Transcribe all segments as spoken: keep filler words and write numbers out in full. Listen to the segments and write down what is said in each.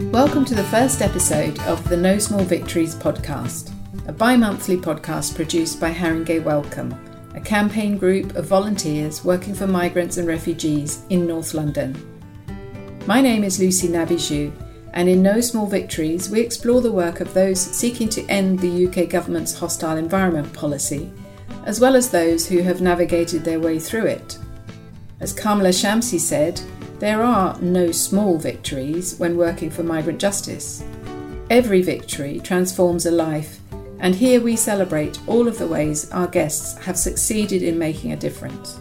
Welcome to the first episode of the No Small Victories podcast, a bi-monthly podcast produced by Haringey Welcome, a campaign group of volunteers working for migrants and refugees in North London. My name is Lucy Nabiju, and in No Small Victories we explore the work of those seeking to end the U K government's hostile environment policy, as well as those who have navigated their way through it. As Kamala Shamsi said, there are no small victories when working for migrant justice. Every victory transforms a life, and here we celebrate all of the ways our guests have succeeded in making a difference.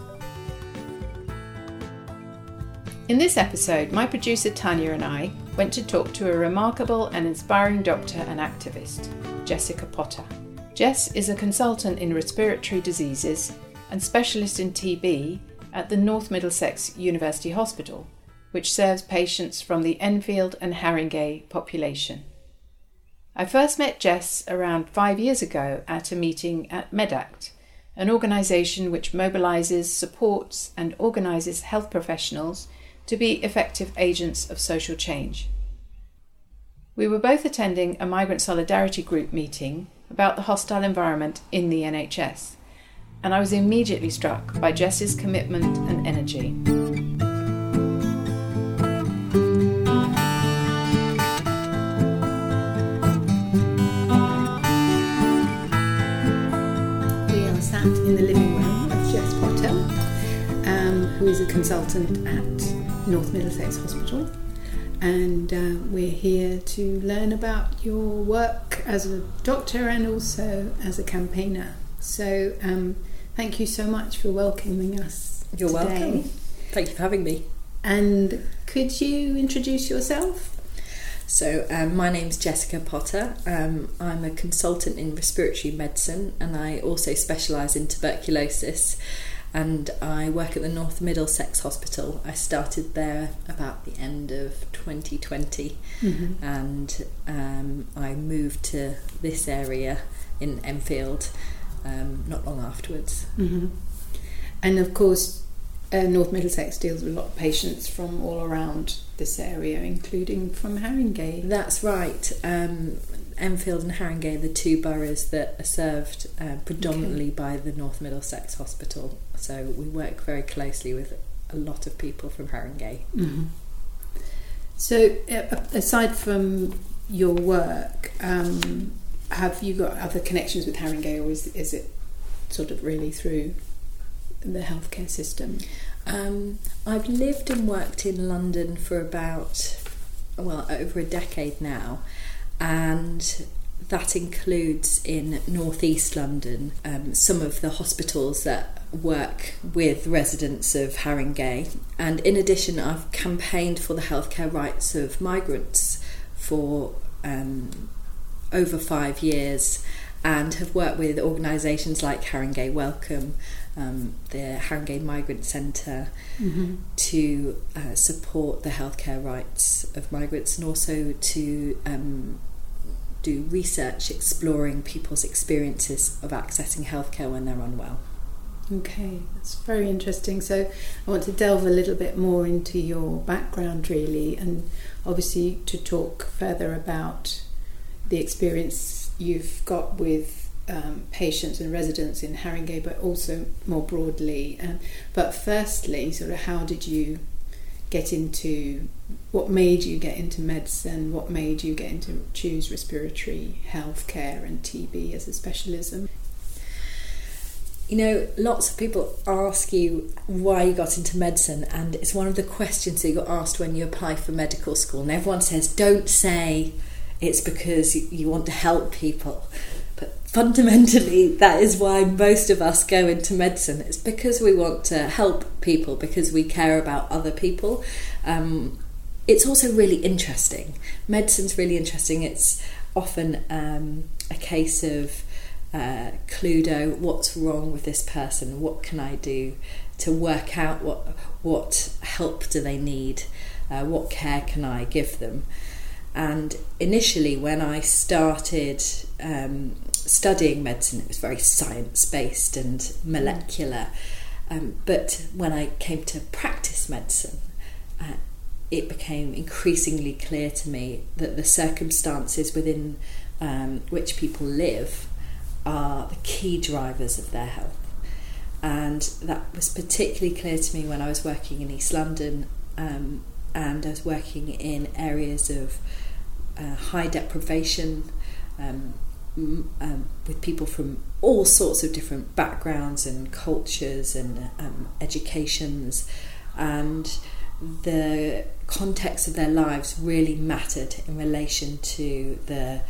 In this episode, my producer Tanya and I went to talk to a remarkable and inspiring doctor and activist, Jessica Potter. Jess is a consultant in respiratory diseases and specialist in T B at the North Middlesex University Hospital, which serves patients from the Enfield and Haringey population. I first met Jess around five years ago at a meeting at MedAct, an organisation which mobilises, supports and organises health professionals to be effective agents of social change. We were both attending a migrant solidarity group meeting about the hostile environment in the N H S, and I was immediately struck by Jess's commitment and energy. We are sat in the living room of Jess Potter, um, who is a consultant at North Middlesex Hospital, and uh, we're here to learn about your work as a doctor and also as a campaigner. So um, thank you so much for welcoming us. You're today. welcome. Thank you for having me. And could you introduce yourself? So um, my name's Jessica Potter. Um, I'm a consultant in respiratory medicine, and I also specialise in tuberculosis, and I work at the North Middlesex Hospital. I started there about the end of twenty twenty, mm-hmm. and um, I moved to this area in Enfield Um, not long afterwards. Mm-hmm. And of course, uh, North Middlesex deals with a lot of patients from all around this area, including from Haringey. That's right. Um, Enfield and Haringey are the two boroughs that are served uh, predominantly okay. by the North Middlesex Hospital. So we work very closely with a lot of people from Haringey. Mm-hmm. So uh, aside from your work, um, have you got other connections with Haringey, or is, is it sort of really through the healthcare system? Um, I've lived and worked in London for about, well, over a decade now, and that includes in North East London, um, some of the hospitals that work with residents of Haringey. And in addition, I've campaigned for the healthcare rights of migrants for um, over five years, and have worked with organisations like Haringey Welcome, um, the Haringey Migrant Centre, mm-hmm. to uh, support the healthcare rights of migrants, and also to um, do research exploring people's experiences of accessing healthcare when they're unwell. Okay, that's very interesting. So I want to delve a little bit more into your background really, and obviously to talk further about the experience you've got with um, patients and residents in Haringey, but also more broadly. Um, but firstly, sort of how did you get into, what made you get into medicine? What made you get into choose respiratory healthcare and T B as a specialism? You know, lots of people ask you why you got into medicine, and it's one of the questions that you got asked when you apply for medical school, and everyone says, don't say it's because you want to help people. But fundamentally, that is why most of us go into medicine. It's because we want to help people, because we care about other people. Um, it's also really interesting. Medicine's really interesting. It's often um, a case of uh, Cluedo, what's wrong with this person? What can I do to work out what, what help do they need? Uh, what care can I give them? And initially, when I started um, studying medicine, it was very science-based and molecular. Um, but when I came to practice medicine, uh, it became increasingly clear to me that the circumstances within um, which people live are the key drivers of their health. And that was particularly clear to me when I was working in East London, um, and I was working in areas of uh, high deprivation, um, um, with people from all sorts of different backgrounds and cultures and um, educations, and the context of their lives really mattered in relation to the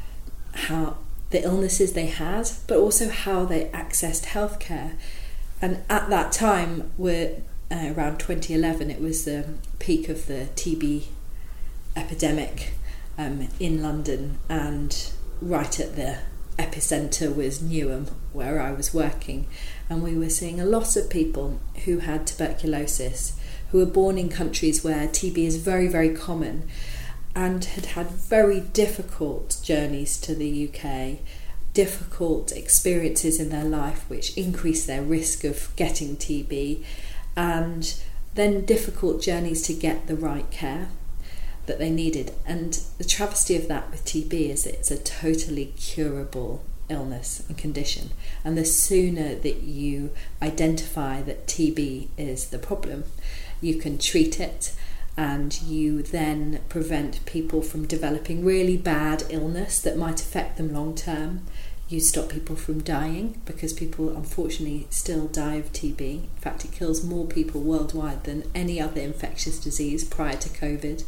how the illnesses they had, but also how they accessed healthcare. And at that time, we're uh, around twenty eleven, it was the peak of the T B epidemic um, in London, and right at the epicentre was Newham, where I was working, and we were seeing a lot of people who had tuberculosis, who were born in countries where T B is very, very common, and had had very difficult journeys to the U K, difficult experiences in their life which increased their risk of getting T B, and then difficult journeys to get the right care that they needed. And the travesty of that with T B is it's a totally curable illness and condition, and the sooner that you identify that T B is the problem, you can treat it, and you then prevent people from developing really bad illness that might affect them long term. You stop people from dying, because people unfortunately still die of T B. In fact, it kills more people worldwide than any other infectious disease prior to COVID.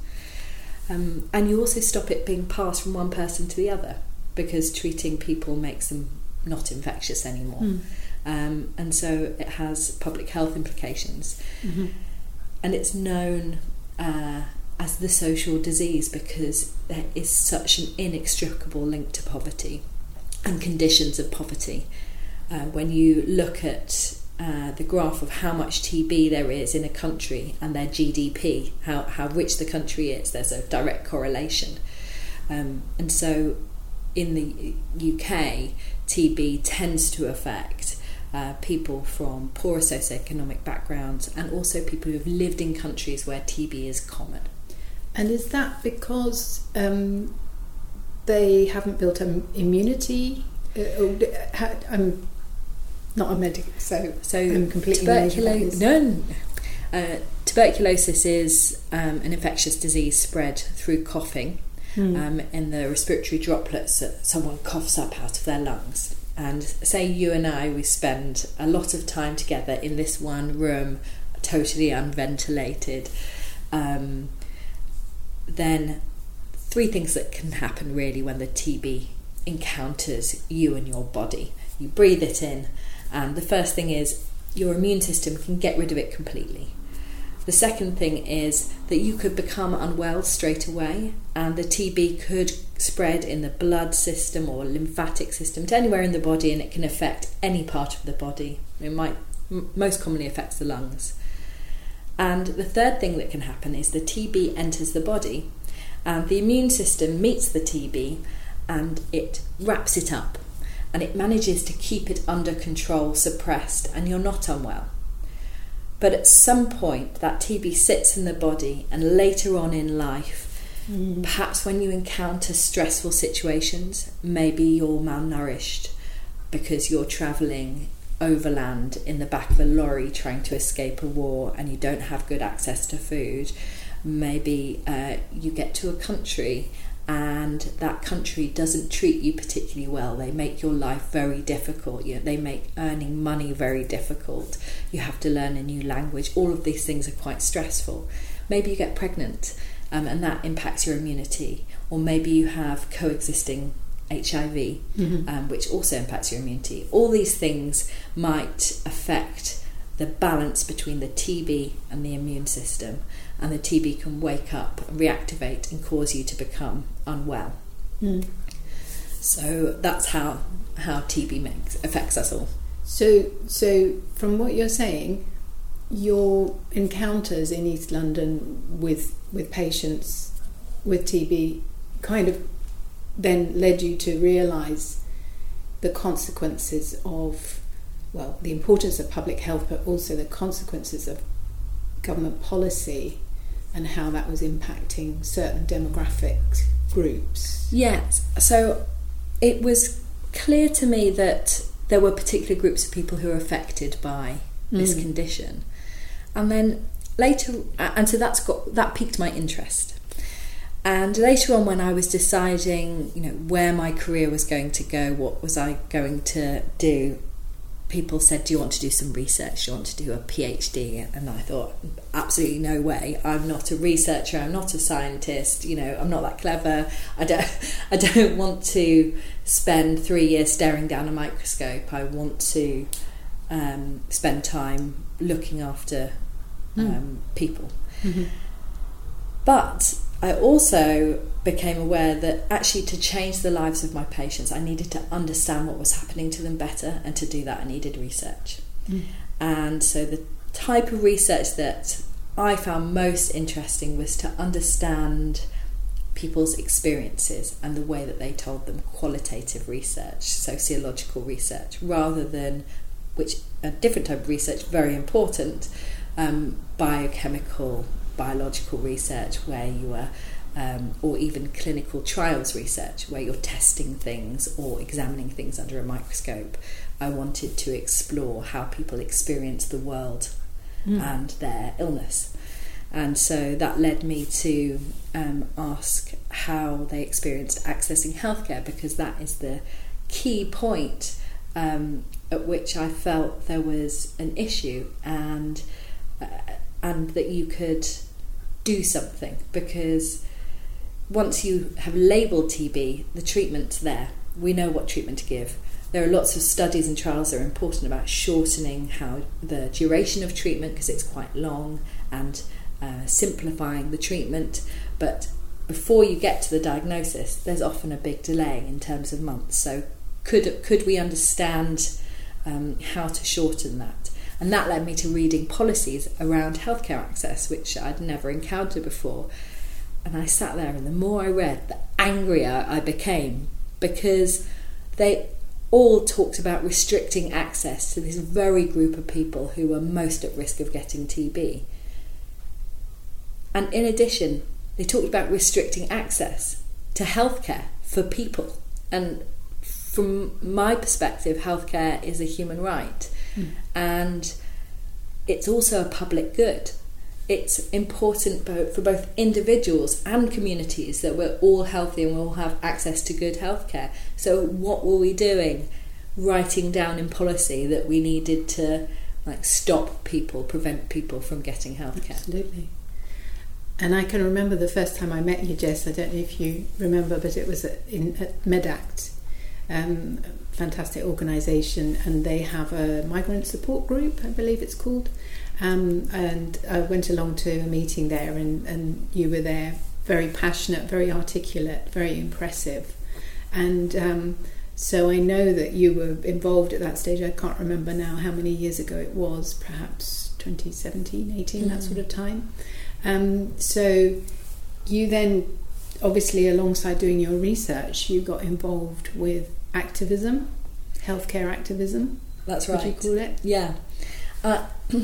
Um, and you also stop it being passed from one person to the other, because treating people makes them not infectious anymore. Mm. Um, and so it has public health implications. Mm-hmm. And it's known uh, as the social disease because there is such an inextricable link to poverty and conditions of poverty. Uh, when you look at uh, the graph of how much T B there is in a country and their G D P, how, how rich the country is, there's a direct correlation. Um, and so in the U K, T B tends to affect uh, people from poorer socioeconomic backgrounds, and also people who have lived in countries where T B is common. And is that because um, they haven't built an immunity? Uh, I'm not a medic, so so I'm completely tuberculosis. No, uh, tuberculosis is um, an infectious disease spread through coughing, mm. um, in the respiratory droplets that someone coughs up out of their lungs. And say you and I, we spend a lot of time together in this one room, totally unventilated. Um, then three things that can happen really when the T B encounters you and your body. You breathe it in, and the first thing is your immune system can get rid of it completely. The second thing is that you could become unwell straight away, and the T B could spread in the blood system or lymphatic system to anywhere in the body, and it can affect any part of the body. It might m- most commonly affects the lungs. And the third thing that can happen is the T B enters the body, and the immune system meets the T B and it wraps it up, and it manages to keep it under control, suppressed, and you're not unwell. But at some point that T B sits in the body, and later on in life, mm. perhaps when you encounter stressful situations, maybe you're malnourished because you're travelling overland in the back of a lorry trying to escape a war and you don't have good access to food. Maybe uh, you get to a country and that country doesn't treat you particularly well. They make your life very difficult. You know, they make earning money very difficult. You have to learn a new language. All of these things are quite stressful. Maybe you get pregnant um, and that impacts your immunity. Or maybe you have coexisting H I V, mm-hmm. um, which also impacts your immunity. All these things might affect the balance between the T B and the immune system, and the T B can wake up, reactivate, and cause you to become unwell. Mm. So that's how how T B makes affects us all. So, so from what you're saying, your encounters in East London with with patients with T B kind of then led you to realise the consequences of, well, the importance of public health, but also the consequences of government policy and how that was impacting certain demographic groups. Yes, so it was clear to me that there were particular groups of people who were affected by this mm. condition, and then later, and so that's got that piqued my interest. And later on, when I was deciding, you know, where my career was going to go, what was I going to do, people said, do you want to do some research? Do you want to do a PhD? And I thought, absolutely no way. I'm not a researcher. I'm not a scientist. You know, I'm not that clever. I don't, I don't want to spend three years staring down a microscope. I want to um, spend time looking after um, mm. people. Mm-hmm. But I also became aware that actually to change the lives of my patients, I needed to understand what was happening to them better, and to do that I needed research. Mm. And so the type of research that I found most interesting was to understand people's experiences and the way that they told them, qualitative research, sociological research, rather than, which a different type of research, very important, um, biochemical biological research, where you are um, or even clinical trials research, where you're testing things or examining things under a microscope. I wanted to explore how people experience the world mm. and their illness, and so that led me to um, ask how they experienced accessing healthcare, because that is the key point um, at which I felt there was an issue, and uh, and that you could do something, because once you have labelled T B, the treatment's there. We know what treatment to give. There are lots of studies and trials that are important about shortening how the duration of treatment, because it's quite long, and uh, simplifying the treatment. But before you get to the diagnosis, there's often a big delay in terms of months. So could could we understand um, how to shorten that? And that led me to reading policies around healthcare access, which I'd never encountered before. And I sat there, and the more I read, the angrier I became, because they all talked about restricting access to this very group of people who were most at risk of getting T B. And in addition, they talked about restricting access to healthcare for people. And from my perspective, healthcare is a human right. Mm. And it's also a public good. It's important both for both individuals and communities that we're all healthy and we all have access to good healthcare. So what were we doing? Writing down in policy that we needed to like stop people, prevent people from getting healthcare. Absolutely. And I can remember the first time I met you, Jess. I don't know if you remember, but it was at, in, at MedAct. Um, fantastic organisation, and they have a migrant support group, I believe it's called, um, and I went along to a meeting there, and, and you were there, very passionate, very articulate, very impressive, and um, so I know that you were involved at that stage. I can't remember now how many years ago it was, perhaps twenty seventeen, eighteen, mm. that sort of time. Um, so you then, obviously alongside doing your research, you got involved with activism, healthcare activism. That's right. Would you call it? Yeah. Uh,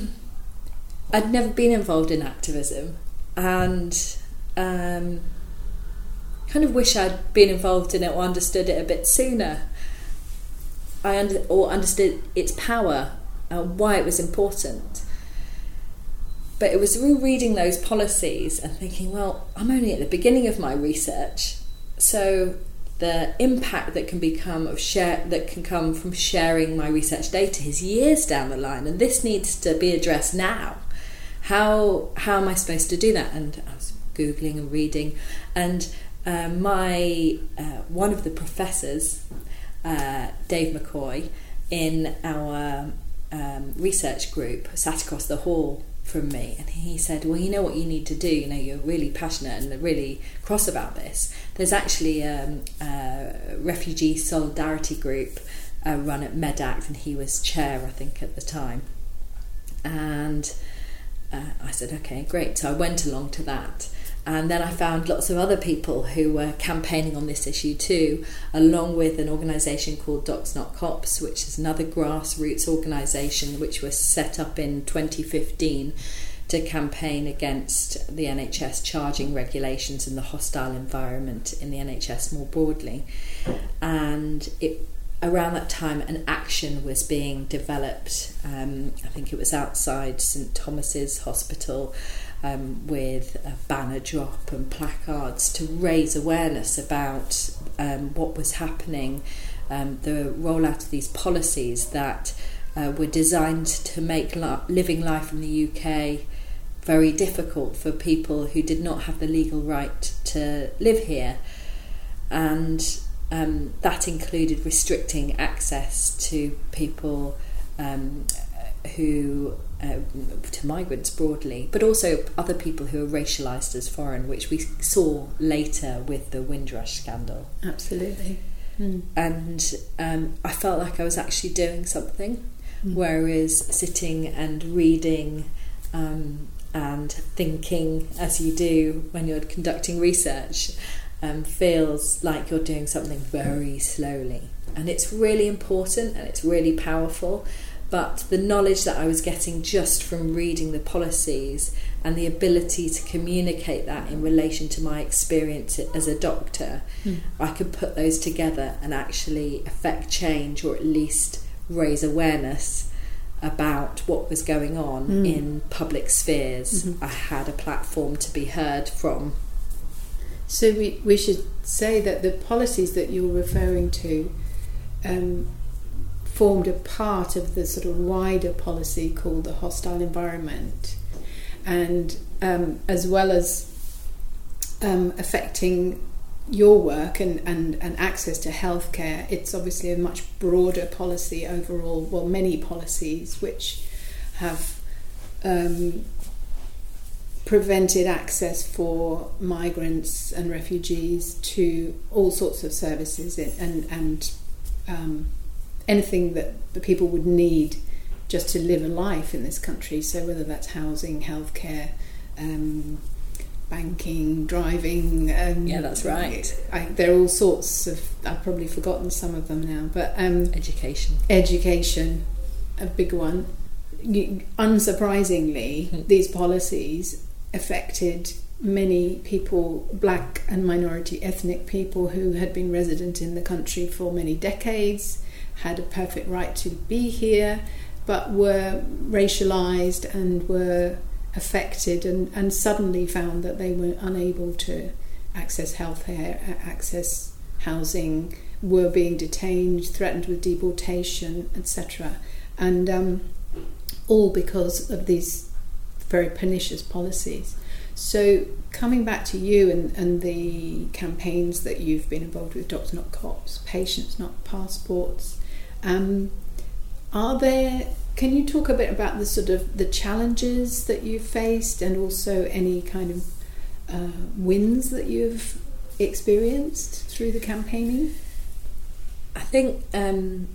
I'd never been involved in activism, and um, kind of wish I'd been involved in it or understood it a bit sooner. I under, or understood its power and why it was important. But it was through reading those policies and thinking, well, I'm only at the beginning of my research, so the impact that can become of share that can come from sharing my research data is years down the line, and this needs to be addressed now. How how am I supposed to do that? And I was googling and reading, and uh, my uh, one of the professors, uh, Dave McCoy, in our um, research group, sat across the hall from me, and he said, well, you know what you need to do, you know, you're really passionate and really cross about this. There's actually um, a refugee solidarity group uh, run at MedAct, and he was chair, I think, at the time. And uh, I said, okay, great. So I went along to that. And then I found lots of other people who were campaigning on this issue too, along with an organisation called Docs Not Cops, which is another grassroots organisation which was set up in twenty fifteen to campaign against the N H S charging regulations and the hostile environment in the N H S more broadly. And it, around that time, an action was being developed. Um, I think it was outside St Thomas's Hospital, um, with a banner drop and placards to raise awareness about um, what was happening, um, the rollout of these policies that uh, were designed to make li- living life in the U K very difficult for people who did not have the legal right to live here. And um, that included restricting access to people um, who, uh, to migrants broadly, but also other people who are racialised as foreign, which we saw later with the Windrush scandal. Absolutely. Mm. And um, I felt like I was actually doing something, mm. whereas sitting and reading um, and thinking, as you do when you're conducting research, um, feels like you're doing something very slowly. And it's really important and it's really powerful, but the knowledge that I was getting just from reading the policies and the ability to communicate that in relation to my experience as a doctor, mm. I could put those together and actually affect change, or at least raise awareness about what was going on mm. in public spheres. Mm-hmm. I had a platform to be heard from. So we, we should say that the policies that you're referring to um, formed a part of the sort of wider policy called the hostile environment, and um, as well as um, affecting your work and, and, and access to healthcare, it's obviously a much broader policy overall, well, many policies which have um, prevented access for migrants and refugees to all sorts of services and, and um, anything that the people would need just to live a life in this country. So whether that's housing, healthcare, um, banking, driving. Um, yeah, that's right. I, there are all sorts of, I've probably forgotten some of them now, but um, education. Education, a big one. You, unsurprisingly, mm. these policies affected many people, black and minority ethnic people who had been resident in the country for many decades, had a perfect right to be here, but were racialised and were affected and, and suddenly found that they were unable to access healthcare, access housing, were being detained, threatened with deportation, et cetera. And um, all because of these very pernicious policies. So coming back to you and, and the campaigns that you've been involved with, Doctors Not Cops, Patients Not Passports, um, are there, can you talk a bit about the sort of the challenges that you've faced and also any kind of uh, wins that you've experienced through the campaigning? I think um,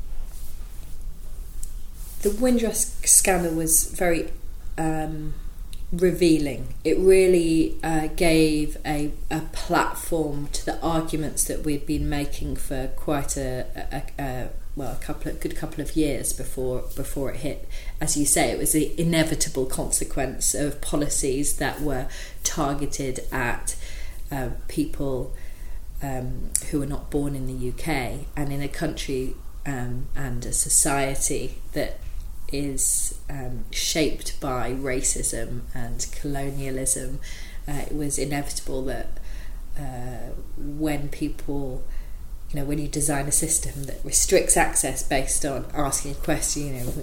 the Windrush scandal was very um, revealing. It really uh, gave a, a platform to the arguments that we'd been making for quite a, a, a well, a couple of good couple of years before before it hit. As you say, it was the inevitable consequence of policies that were targeted at uh, people um, who were not born in the U K, and in a country um, and a society that is um, shaped by racism and colonialism. Uh, it was inevitable that uh, when people, you know, when you design a system that restricts access based on asking a question, you know,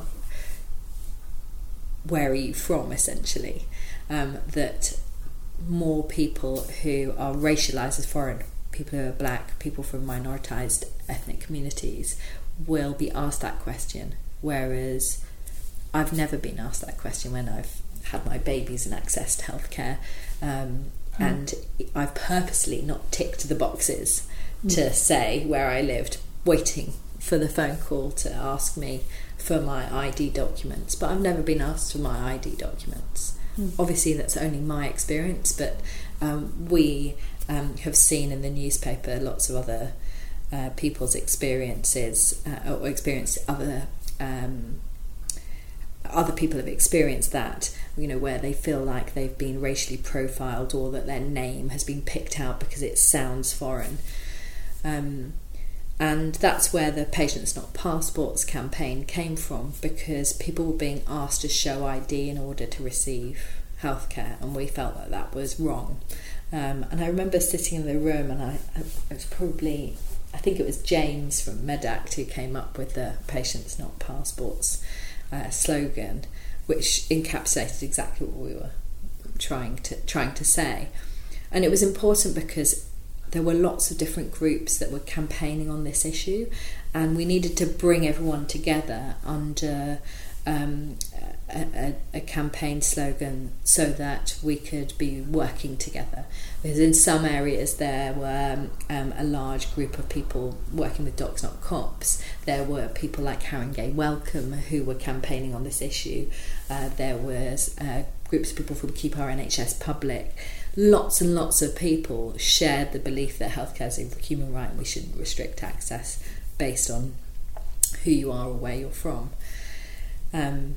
where are you from, essentially, um, that more people who are racialised as foreign, people who are black, people from minoritised ethnic communities, will be asked that question. Whereas I've never been asked that question when I've had my babies and access to healthcare, um, mm. and I've purposely not ticked the boxes mm. to say where I lived, waiting for the phone call to ask me for my I D documents, but I've never been asked for my I D documents. Mm. Obviously that's only my experience, but um, we um, have seen in the newspaper lots of other uh, people's experiences uh, or experienced other Um, other people have experienced that, you know, where they feel like they've been racially profiled or that their name has been picked out because it sounds foreign. Um, and that's where the Patients Not Passports campaign came from, because people were being asked to show I D in order to receive healthcare, and we felt that that was wrong. Um, and I remember sitting in the room, and I, I it was probably, I think it was James from Medact who came up with the Patients Not Passports uh, slogan, which encapsulated exactly what we were trying to trying to say. And it was important because there were lots of different groups that were campaigning on this issue, and we needed to bring everyone together under um, a, a, a campaign slogan so that we could be working together. Because in some areas there were um, a large group of people working with Docs Not Cops. There were people like Haringey Welcome who were campaigning on this issue. Uh, there was uh, groups of people from Keep Our N H S Public. Lots and lots of people shared the belief that healthcare is a human right and we shouldn't restrict access based on who you are or where you're from. Um,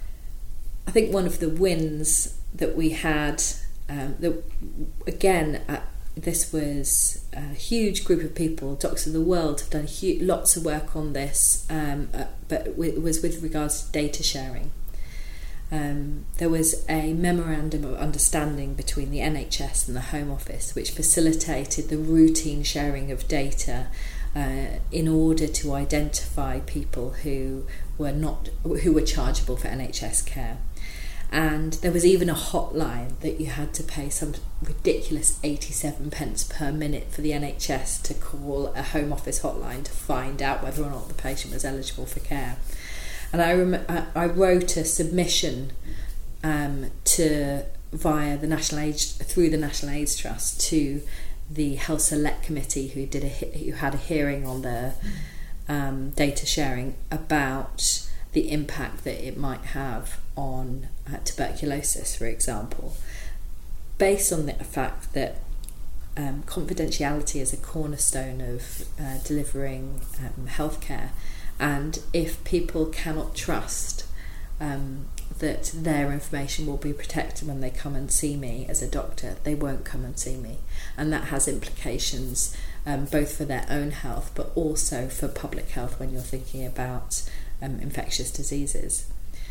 I think one of the wins that we had, um, that again, uh, this was a huge group of people. Docs of the World have done huge, lots of work on this, um, uh, but it was with regards to data sharing. Um, there was a memorandum of understanding between the N H S and the Home Office, which facilitated the routine sharing of data uh, in order to identify people who were not who were chargeable for N H S care. And there was even a hotline that you had to pay some ridiculous eighty-seven pence per minute for the N H S to call a Home Office hotline to find out whether or not the patient was eligible for care. And I rem- I wrote a submission um, to via the National AIDS through the National AIDS Trust to the Health Select Committee, who did a who had a hearing on the um, data sharing about the impact that it might have on uh, tuberculosis, for example, based on the fact that um, confidentiality is a cornerstone of uh, delivering um, healthcare. And if people cannot trust um, that their information will be protected when they come and see me as a doctor, they won't come and see me. And that has implications um, both for their own health, but also for public health when you're thinking about um, infectious diseases.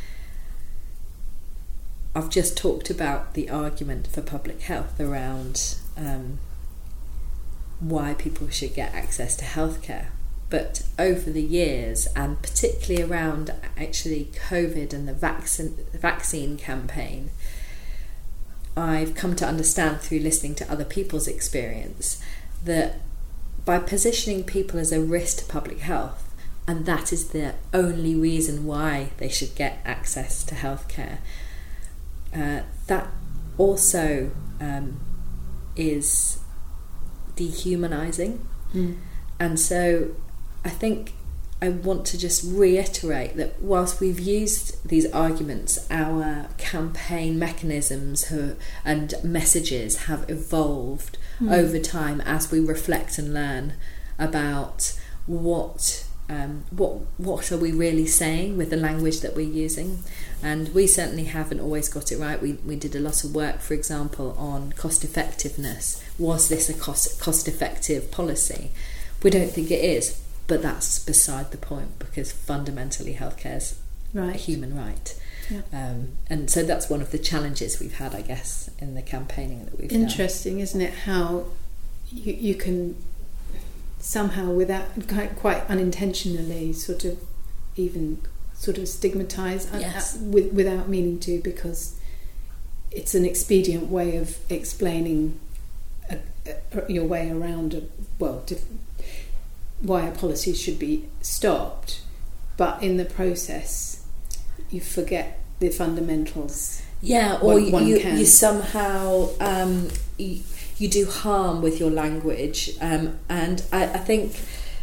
I've just talked about the argument for public health around um, why people should get access to healthcare. But over the years, and particularly around actually COVID and the vaccine, the vaccine campaign, I've come to understand through listening to other people's experience that by positioning people as a risk to public health, and that is the only reason why they should get access to healthcare, uh, that also um, is dehumanising. Mm. And so I think I want to just reiterate that whilst we've used these arguments, our campaign mechanisms have, and messages have evolved mm. over time as we reflect and learn about what um, what what are we really saying with the language that we're using. And we certainly haven't always got it right. We we did a lot of work, for example, on cost effectiveness. Was this a cost cost effective policy? We don't think it is. But that's beside the point, because fundamentally healthcare is right. a human right. Yeah. Um, and so that's one of the challenges we've had, I guess, in the campaigning that we've Interesting, done. Isn't it, how you, you can somehow, without quite, quite unintentionally, sort of even sort of stigmatise yes. uh, with, without meaning to, because it's an expedient way of explaining a, a, your way around, a, well, different, why a policy should be stopped, but in the process you forget the fundamentals. Yeah, or one, one you, you somehow um, you, you do harm with your language, um, and I, I think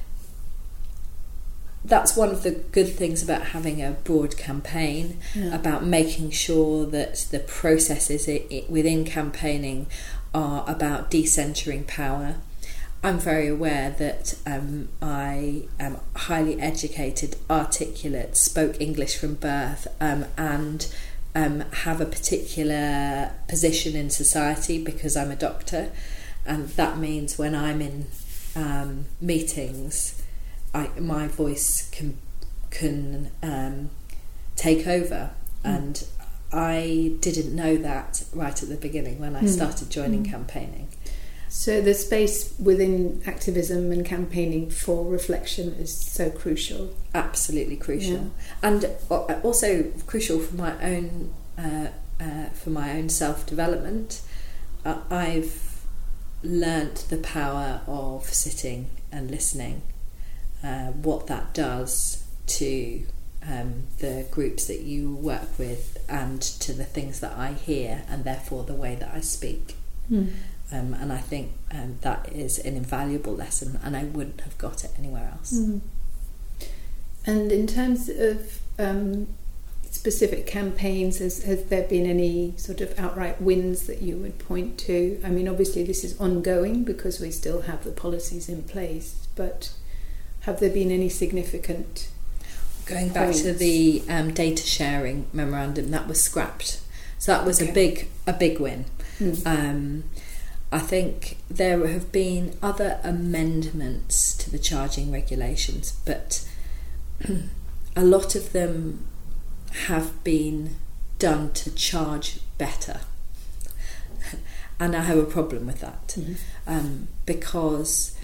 that's one of the good things about having a broad campaign, yeah. about making sure that the processes it, it, within campaigning are about decentering power. I'm very aware that um, I am highly educated, articulate, spoke English from birth, um, and um, have a particular position in society because I'm a doctor, and that means when I'm in um, meetings, I, my voice can can um, take over, mm. and I didn't know that right at the beginning when I mm. started joining mm. campaigning. So the space within activism and campaigning for reflection is so crucial. Absolutely crucial, yeah. And also crucial for my own uh, uh, for my own self-development. Uh, I've learnt the power of sitting and listening, uh, what that does to um, the groups that you work with and to the things that I hear, and therefore the way that I speak. Mm. Um, and I think um, that is an invaluable lesson, and I wouldn't have got it anywhere else. Mm. And in terms of um, specific campaigns, has, has there been any sort of outright wins that you would point to? I mean, obviously this is ongoing because we still have the policies in place, but have there been any significant Going back points? to the um, data sharing memorandum, that was scrapped. So that was okay. a big a big win. Mm. Um, I think there have been other amendments to the charging regulations, but a lot of them have been done to charge better. And I have a problem with that, mm-hmm. um, because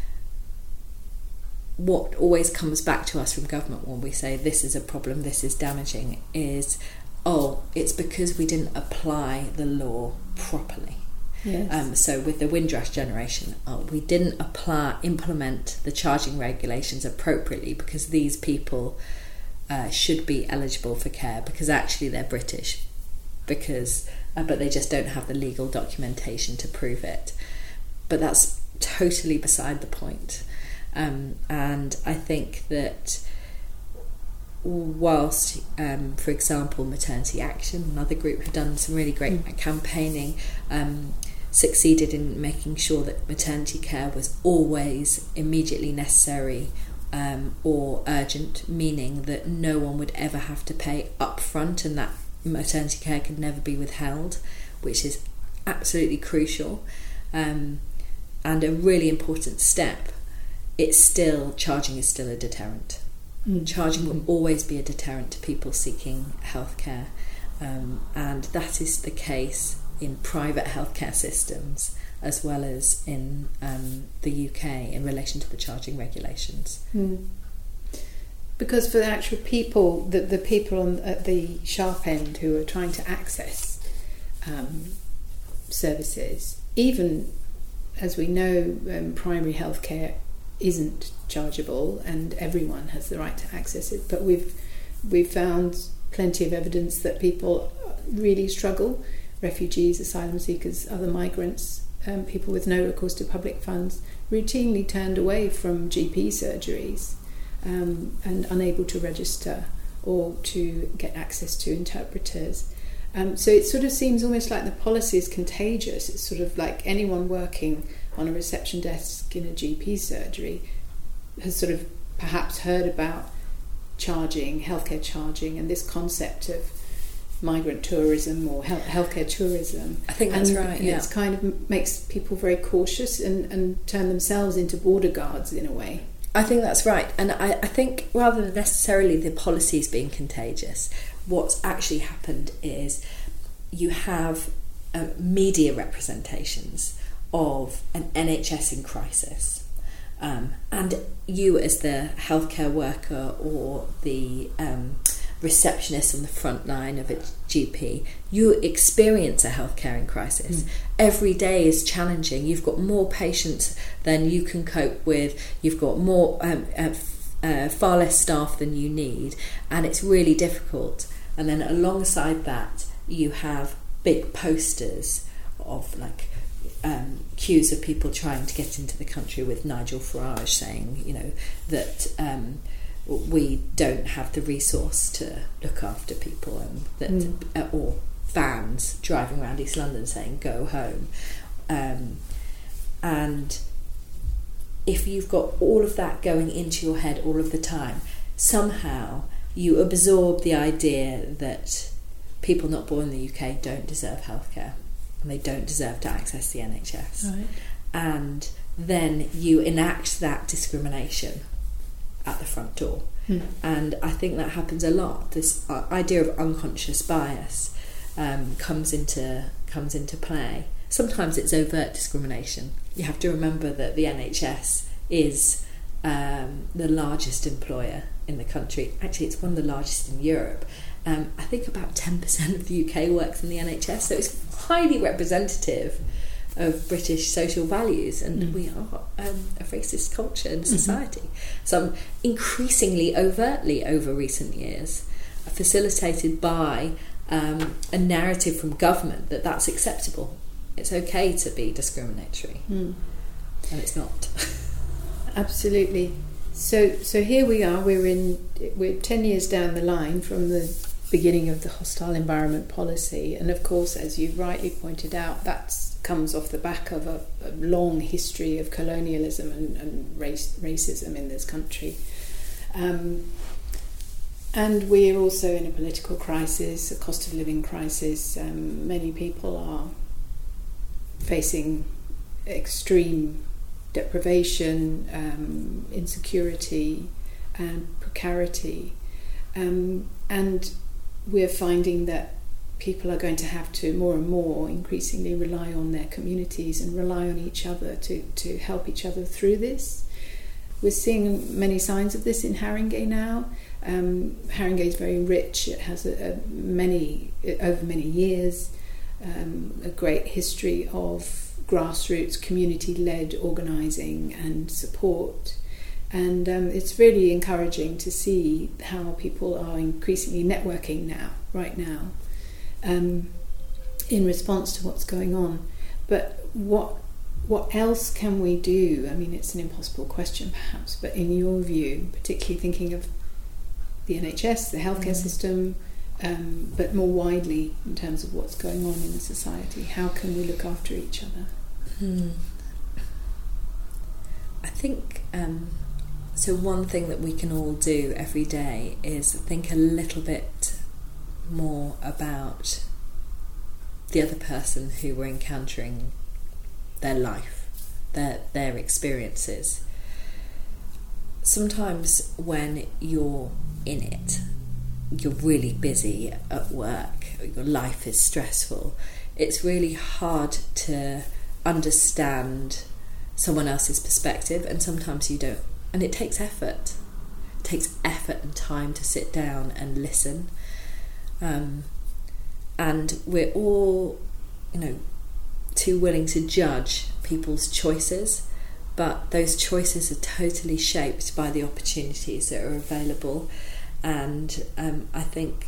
what always comes back to us from government when we say this is a problem, this is damaging, is, oh, it's because we didn't apply the law properly. Yes. Um, so with the Windrush generation, oh, we didn't apply, implement the charging regulations appropriately because these people uh, should be eligible for care because actually they're British, because uh, but they just don't have the legal documentation to prove it. But that's totally beside the point. Um, and I think that whilst, um, for example, Maternity Action, another group have done some really great mm. campaigning, um, succeeded in making sure that maternity care was always immediately necessary um, or urgent, meaning that no one would ever have to pay up front and that maternity care could never be withheld, which is absolutely crucial, um, and a really important step. It's still, charging is still a deterrent. Mm. Charging will always be a deterrent to people seeking healthcare, um, and that is the case in private healthcare systems as well as in um, the U K in relation to the charging regulations. Mm. Because for the actual people, the, the people on, at the sharp end who are trying to access um, services, even as we know, um, primary healthcare isn't chargeable and everyone has the right to access it, but we've we've found plenty of evidence that people really struggle. Refugees, asylum seekers, other migrants, um, people with no recourse to public funds, routinely turned away from G P surgeries um, and unable to register or to get access to interpreters. Um, so it sort of seems almost like the policy is contagious. It's sort of like anyone working on a reception desk in a G P surgery has sort of perhaps heard about charging, healthcare charging, and this concept of migrant tourism or health, healthcare tourism. I think that's and, right. And yeah. It's kind of makes people very cautious and, and turn themselves into border guards in a way. I think that's right, and I, I think rather than necessarily the policies being contagious, what's actually happened is you have uh, media representations of an N H S in crisis, um, and you as the healthcare worker or the um, receptionist on the front line of a G P, you experience a healthcare in crisis. Mm. Every day is challenging. You've got more patients than you can cope with. You've got more um, uh, uh, far less staff than you need, and it's really difficult. And then alongside that, you have big posters of like um, queues of people trying to get into the country with Nigel Farage saying, you know, that um, we don't have the resource to look after people, and that, mm. uh, or vans driving around East London saying go home. Um, and if you've got all of that going into your head all of the time, somehow you absorb the idea that people not born in the U K don't deserve healthcare, and they don't deserve to access the N H S. Right. And then you enact that discrimination at the front door. Hmm. And I think that happens a lot. This idea of unconscious bias um, comes into comes into play. Sometimes it's overt discrimination. You have to remember that the N H S is um, the largest employer in the country. Actually, it's one of the largest in Europe. Um, I think about ten percent of the U K works in the N H S, so it's highly representative of British social values, and mm. we are um, a racist culture in society. Mm-hmm. Some increasingly overtly over recent years, facilitated by um, a narrative from government that that's acceptable. It's okay to be discriminatory, mm. and it's not. Absolutely. So, so here we are. We're in. We're ten years down the line from the beginning of the hostile environment policy, and of course, as you rightly pointed out, that comes off the back of a, a long history of colonialism and, and race, racism in this country. Um, and we're also in a political crisis, a cost of living crisis. Um, many people are facing extreme deprivation, um, insecurity, and precarity. Um, and we're finding that people are going to have to more and more increasingly rely on their communities and rely on each other to, to help each other through this. We're seeing many signs of this in Haringey now. Um, Haringey is very rich. It has a, a many over many years um, a great history of grassroots, community-led organising and support. And um, it's really encouraging to see how people are increasingly networking now, right now, um, in response to what's going on. But what what else can we do? I mean, it's an impossible question perhaps, but in your view, particularly thinking of the N H S, the healthcare mm. system, um, but more widely in terms of what's going on in society, how can we look after each other? Hmm. I think... Um So one thing that we can all do every day is think a little bit more about the other person who we're encountering, their life, their their experiences. Sometimes when you're in it, you're really busy at work, your life is stressful, it's really hard to understand someone else's perspective, and sometimes you don't. And it takes effort. It takes effort and time to sit down and listen. Um, and we're all, you know, too willing to judge people's choices, but those choices are totally shaped by the opportunities that are available. And um, I think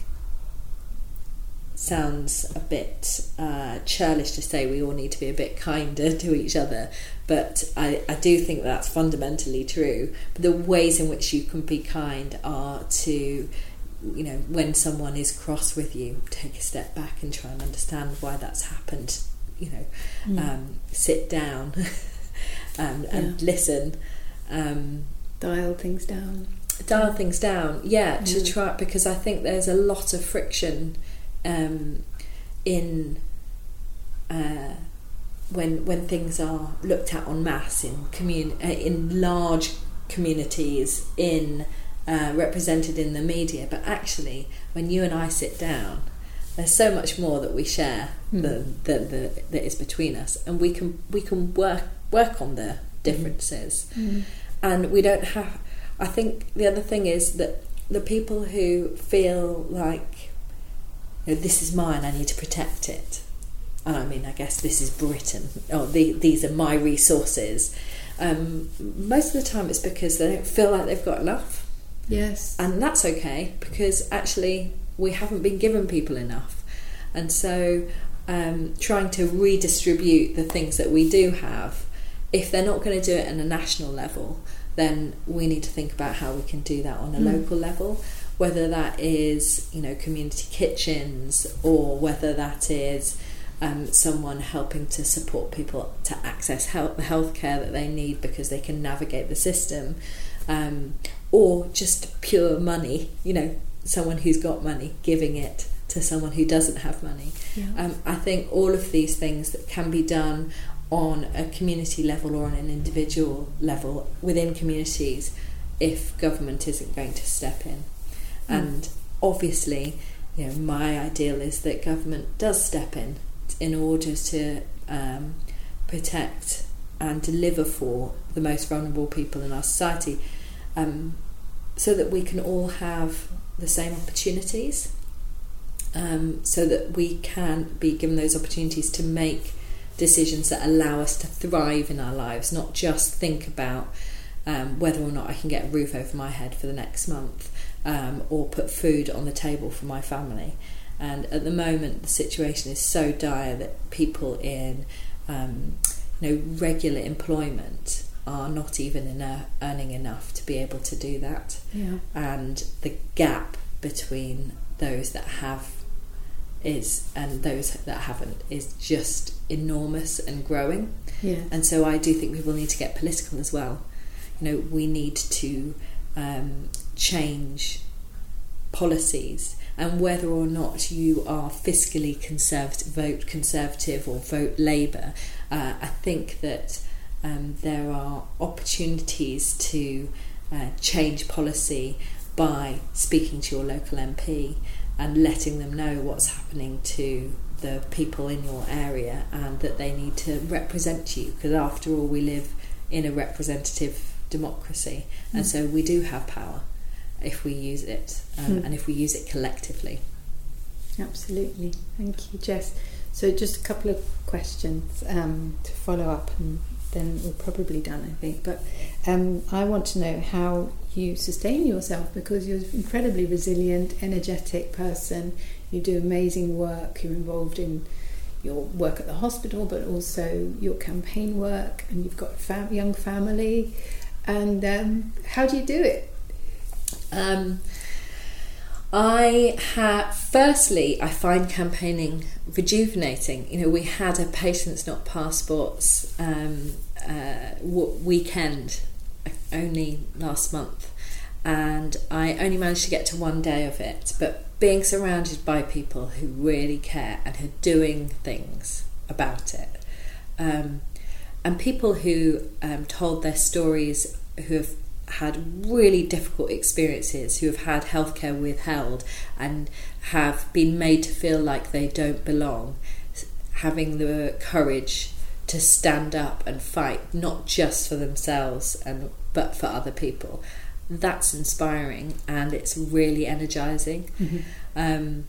sounds a bit uh, churlish to say we all need to be a bit kinder to each other, but I, I do think that's fundamentally true. But the ways in which you can be kind are to, you know, when someone is cross with you, take a step back and try and understand why that's happened, you know, mm. um, sit down um, and yeah. listen. Um, dial things down. Dial things down, yeah, to mm. try, because I think there's a lot of friction Um, in uh, when when things are looked at en masse in commun- uh, in large communities, in uh, represented in the media, but actually when you and I sit down, there's so much more that we share mm. that, that, that, that is between us, and we can we can work work on the differences, mm. and we don't have. I think the other thing is that the people who feel like, you know, this is mine, I need to protect it. And I mean, I guess this is Britain. Oh, the, these are my resources. Um, most of the time it's because they don't feel like they've got enough. Yes. And that's okay, because actually we haven't been given people enough. And so um, trying to redistribute the things that we do have, if they're not going to do it at a national level, then we need to think about how we can do that on a mm. local level. Whether that is, you know, community kitchens, or whether that is um, someone helping to support people to access health, the healthcare that they need because they can navigate the system, um, or just pure money, you know, someone who's got money giving it to someone who doesn't have money. Yeah. Um, I think all of these things that can be done on a community level or on an individual level within communities if government isn't going to step in. Mm. And obviously, you know, my ideal is that government does step in in order to um, protect and deliver for the most vulnerable people in our society, um, so that we can all have the same opportunities, um, so that we can be given those opportunities to make decisions that allow us to thrive in our lives, not just think about um, whether or not I can get a roof over my head for the next month, um, or put food on the table for my family. And at the moment, the situation is so dire that people in um, you know, regular employment are not even enough, earning enough to be able to do that. Yeah. And the gap between those that have is and those that haven't is just enormous and growing. Yeah. And so I do think people need to get political as well. You know, we need to um, change policies, and whether or not you are fiscally conservative, vote Conservative or vote Labour, uh, I think that um, there are opportunities to uh, change policy by speaking to your local M P and letting them know what's happening to the people in your area and that they need to represent you, because after all we live in a representative democracy, mm. and so we do have power if we use it, um, mm. and if we use it collectively. Absolutely. Thank you, Jess. So just a couple of questions um, to follow up, and then we're probably done, I think. But um, I want to know how you sustain yourself, because you're an incredibly resilient, energetic person. You do amazing work. You're involved in your work at the hospital, but also your campaign work, and you've got a fam- young family. And um, how do you do it? Um, I have, firstly, I find campaigning rejuvenating. You know, we had a Patients Not Passports um, uh, w- weekend only last month, and I only managed to get to one day of it, but being surrounded by people who really care and who are doing things about it, um, and people who um, told their stories, who have had really difficult experiences, who have had healthcare withheld and have been made to feel like they don't belong, having the courage to stand up and fight, not just for themselves and but for other people. That's inspiring, and it's really energizing. Mm-hmm. Um,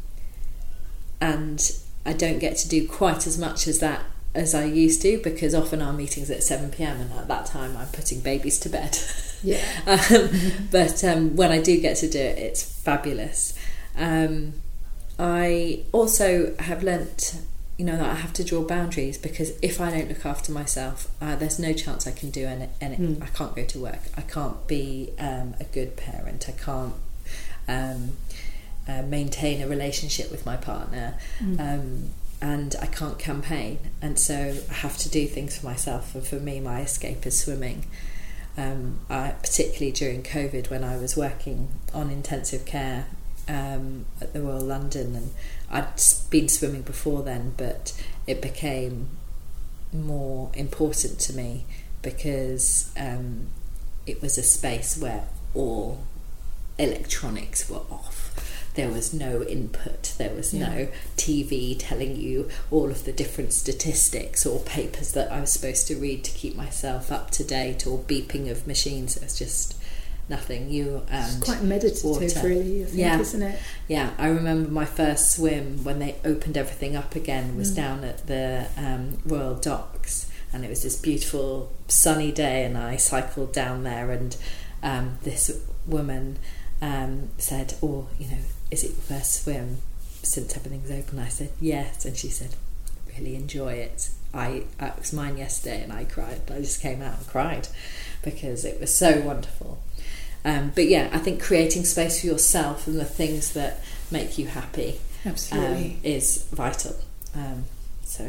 and I don't get to do quite as much as that as I used to, because often our meetings at seven p.m. and at that time I'm putting babies to bed. Yeah. um, but um, when I do get to do it, it's fabulous. Um, I also have learnt, you know, that I have to draw boundaries, because if I don't look after myself, uh, there's no chance I can do any, any mm. I can't go to work. I can't be um, a good parent. I can't um, uh, maintain a relationship with my partner. Mm. Um, and I can't campaign, and so I have to do things for myself. And for me, my escape is swimming. Um, I, particularly during COVID, when I was working on intensive care um, at the Royal London, and I'd been swimming before then, but it became more important to me because um, it was a space where all electronics were off. There was no input, there was yeah. no T V telling you all of the different statistics or papers that I was supposed to read to keep myself up to date, or beeping of machines. It was just nothing. You and it's quite meditative, water. really, I think, yeah. isn't it? Yeah, I remember my first swim when they opened everything up again was mm. down at the um, Royal Docks, and it was this beautiful sunny day, and I cycled down there, and um, this woman um, said, oh, you know, is it your first swim since everything's open? I said yes, and she said, really enjoy it. I uh, it was mine yesterday, and I cried. I just came out and cried because it was so wonderful. Um, but yeah, I think creating space for yourself and the things that make you happy absolutely um, is vital. Um, so,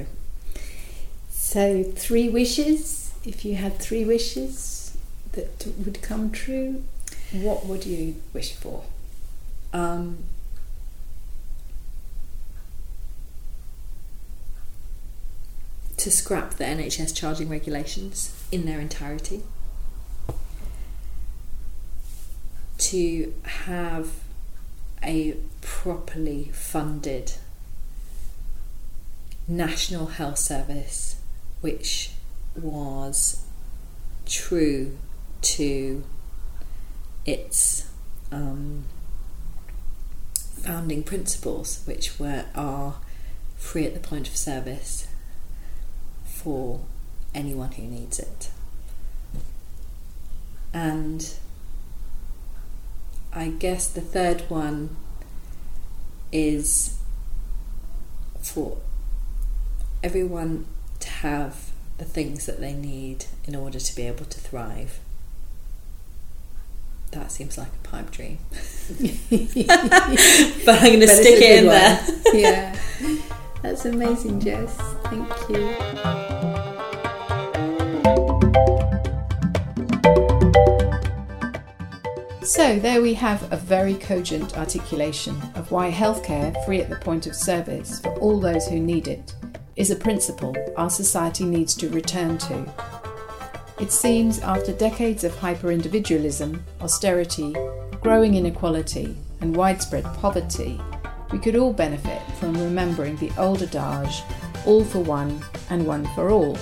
so three wishes. If you had three wishes that would come true, what would you wish for? Um, to scrap the N H S charging regulations in their entirety, to have a properly funded National Health Service which was true to its um, founding principles, which were are free at the point of service for anyone who needs it. And I guess the third one is for everyone to have the things that they need in order to be able to thrive. That seems like a pipe dream. But I'm going to stick it in one. There. Yeah. That's amazing, Jess. Thank you. So there we have a very cogent articulation of why healthcare free at the point of service for all those who need it is a principle our society needs to return to. It seems after decades of hyper-individualism, austerity, growing inequality and widespread poverty, we could all benefit from remembering the old adage, all for one and one for all.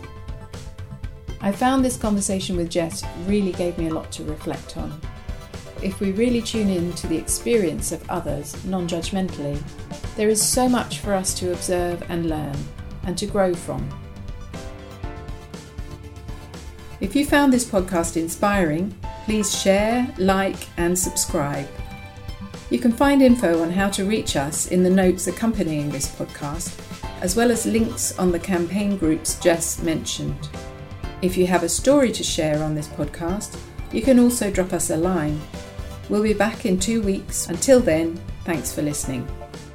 I found this conversation with Jess really gave me a lot to reflect on. If we really tune in to the experience of others non-judgmentally, there is so much for us to observe and learn, and to grow from. If you found this podcast inspiring, please share, like, and subscribe. You can find info on how to reach us in the notes accompanying this podcast, as well as links on the campaign groups Jess mentioned. If you have a story to share on this podcast, you can also drop us a line. We'll be back in two weeks. Until then, thanks for listening.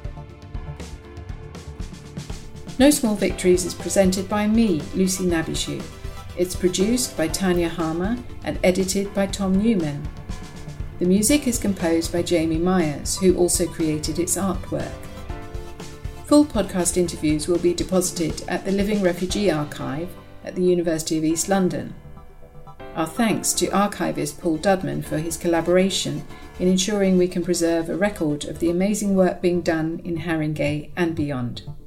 No Small Victories is presented by me, Lucy Nabishu. It's produced by Tanya Harmer and edited by Tom Newman. The music is composed by Jamie Myers, who also created its artwork. Full podcast interviews will be deposited at the Living Refugee Archive at the University of East London. Our thanks to archivist Paul Dudman for his collaboration in ensuring we can preserve a record of the amazing work being done in Haringey and beyond.